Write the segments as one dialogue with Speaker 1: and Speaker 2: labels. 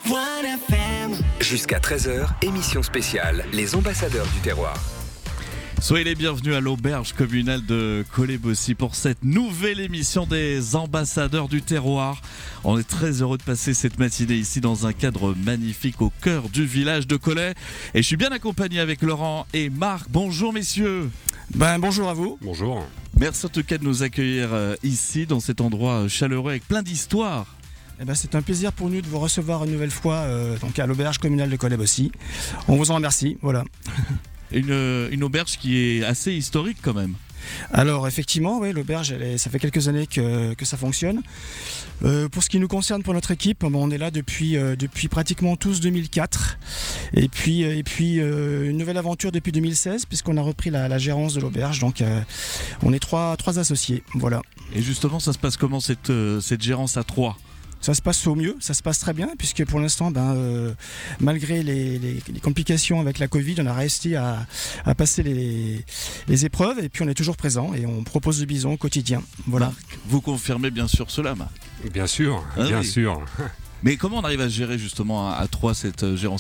Speaker 1: Jusqu'à 13h, émission spéciale, les ambassadeurs du terroir.
Speaker 2: Soyez les bienvenus à l'auberge communale de Collet-Bossy pour cette nouvelle émission des ambassadeurs du terroir. On est très heureux de passer cette matinée ici dans un cadre magnifique au cœur du village de Collet. Et je suis bien accompagné avec Laurent et Marc. Bonjour messieurs.
Speaker 3: Bonjour à vous.
Speaker 4: Bonjour.
Speaker 2: Merci en tout cas de nous accueillir ici dans cet endroit chaleureux avec plein d'histoires.
Speaker 3: C'est un plaisir pour nous de vous recevoir une nouvelle fois donc à l'auberge communale de Collet-Bossy. On vous en remercie. Voilà.
Speaker 2: Une auberge qui est assez historique quand même.
Speaker 3: Alors effectivement, oui, l'auberge, ça fait quelques années que ça fonctionne. Pour ce qui nous concerne, pour notre équipe, on est là depuis pratiquement tous 2004. Et puis une nouvelle aventure depuis 2016, puisqu'on a repris la gérance de l'auberge. Donc on est trois associés. Voilà.
Speaker 2: Et justement, ça se passe comment cette gérance à trois ?
Speaker 3: Ça se passe au mieux, ça se passe très bien, puisque pour l'instant, malgré les complications avec la Covid, on a réussi à passer les épreuves, et puis on est toujours présent et on propose du bison au quotidien. Voilà.
Speaker 2: Marc, vous confirmez bien sûr cela, Marc ?
Speaker 4: Bien sûr, bien sûr.
Speaker 2: Mais comment on arrive à gérer justement à trois cette gérance ?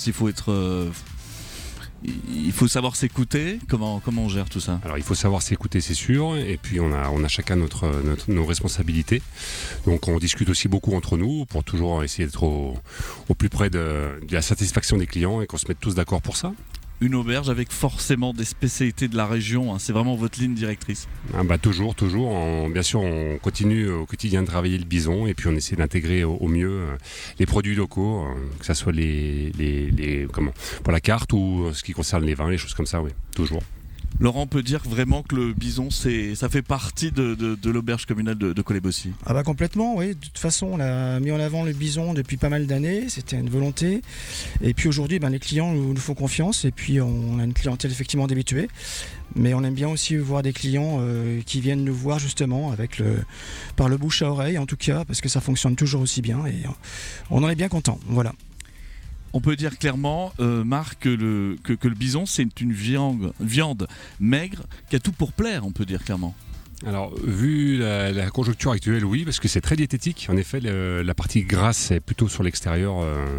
Speaker 2: Il faut savoir s'écouter. Comment on gère tout ça ?
Speaker 4: Alors il faut savoir s'écouter, c'est sûr, et puis on a chacun nos responsabilités. Donc on discute aussi beaucoup entre nous pour toujours essayer d'être au plus près de la satisfaction des clients et qu'on se mette tous d'accord pour ça.
Speaker 2: Une auberge avec forcément des spécialités de la région, hein. C'est vraiment votre ligne directrice.
Speaker 4: Toujours. Bien sûr, on continue au quotidien de travailler le bison et puis on essaie d'intégrer au mieux les produits locaux, que ce soit pour la carte ou ce qui concerne les vins, les choses comme ça, oui, toujours.
Speaker 2: Laurent, peut dire vraiment que le bison, ça fait partie de l'auberge communale de Collet-Bossy.
Speaker 3: Complètement, oui. De toute façon, on a mis en avant le bison depuis pas mal d'années. C'était une volonté. Et puis aujourd'hui, les clients nous font confiance. Et puis on a une clientèle effectivement d'habitués. Mais on aime bien aussi voir des clients qui viennent nous voir justement par le bouche à oreille, en tout cas, parce que ça fonctionne toujours aussi bien. Et on en est bien content. Voilà.
Speaker 2: On peut dire clairement, Marc, que le bison, c'est une viande maigre qui a tout pour plaire, on peut dire clairement.
Speaker 4: Alors, vu la conjoncture actuelle, oui, parce que c'est très diététique. En effet, la partie grasse est plutôt sur l'extérieur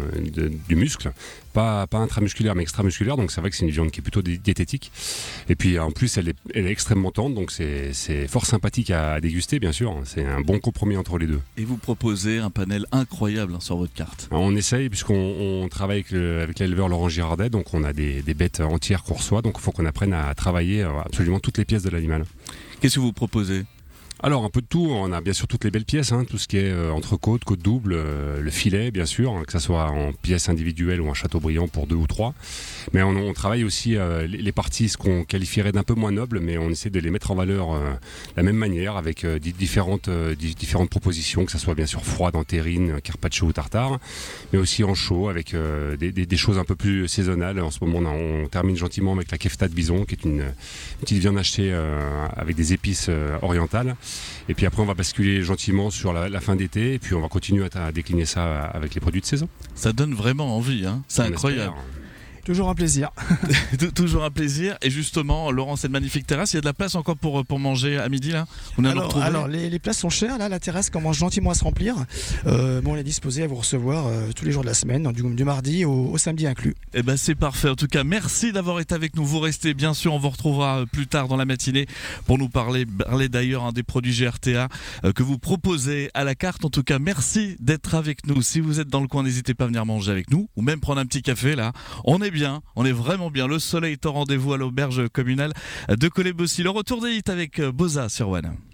Speaker 4: du muscle, pas intramusculaire, mais extramusculaire. Donc, c'est vrai que c'est une viande qui est plutôt diététique. Et puis, en plus, elle est extrêmement tendre, donc c'est fort sympathique à déguster, bien sûr. C'est un bon compromis entre les deux.
Speaker 2: Et vous proposez un panel incroyable sur votre carte.
Speaker 4: Alors, on essaye, puisqu'on travaille avec l'éleveur Laurent Girardet, donc on a des bêtes entières qu'on reçoit, donc il faut qu'on apprenne à travailler absolument toutes les pièces de l'animal.
Speaker 2: Qu'est-ce que vous proposez ?
Speaker 4: Alors un peu de tout, on a bien sûr toutes les belles pièces, tout ce qui est entrecôte, côte double, le filet bien sûr, que ce soit en pièces individuelles ou en Châteaubriand pour 2 ou 3. Mais on travaille aussi les parties, ce qu'on qualifierait d'un peu moins nobles, mais on essaie de les mettre en valeur de la même manière avec différentes propositions, que ce soit bien sûr froide en terrine, carpaccio ou tartare, mais aussi en chaud avec des choses un peu plus saisonnales. En ce moment on termine gentiment avec la kefta de bison, qui est une petite viande achetée avec des épices orientales. Et puis après on va basculer gentiment sur la fin d'été et puis on va continuer à décliner ça avec les produits de saison.
Speaker 2: Ça donne vraiment envie, c'est incroyable.
Speaker 3: Toujours un plaisir.
Speaker 2: Toujours un plaisir. Et justement, Laurent, cette magnifique terrasse, il y a de la place encore pour manger à midi là ?
Speaker 3: Alors les places sont chères, là, la terrasse commence gentiment à se remplir. On est disposé à vous recevoir tous les jours de la semaine, du mardi au samedi inclus.
Speaker 2: C'est parfait. En tout cas, merci d'avoir été avec nous. Vous restez bien sûr, on vous retrouvera plus tard dans la matinée pour nous parler d'ailleurs des produits GRTA que vous proposez à la carte. En tout cas, merci d'être avec nous. Si vous êtes dans le coin, n'hésitez pas à venir manger avec nous ou même prendre un petit café là. On est vraiment bien. Le soleil est au rendez-vous à l'auberge communale de Collet-Bossy. Le retour des hits avec Boza sur One.